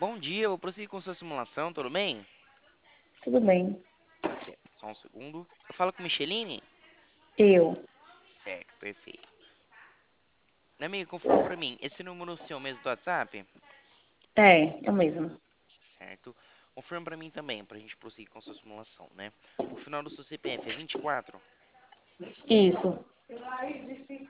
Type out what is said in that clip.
Bom dia, eu vou prosseguir com sua simulação, tudo bem? Tudo bem. Certo, só um segundo. Eu falo com Micheline? Eu. Certo, perfeito. Minha amiga, confirma pra mim, esse número é o seu mesmo do WhatsApp? É mesmo. Certo. Confirma pra mim também, pra gente prosseguir com sua simulação, né? O final do seu CPF é 24? Isso.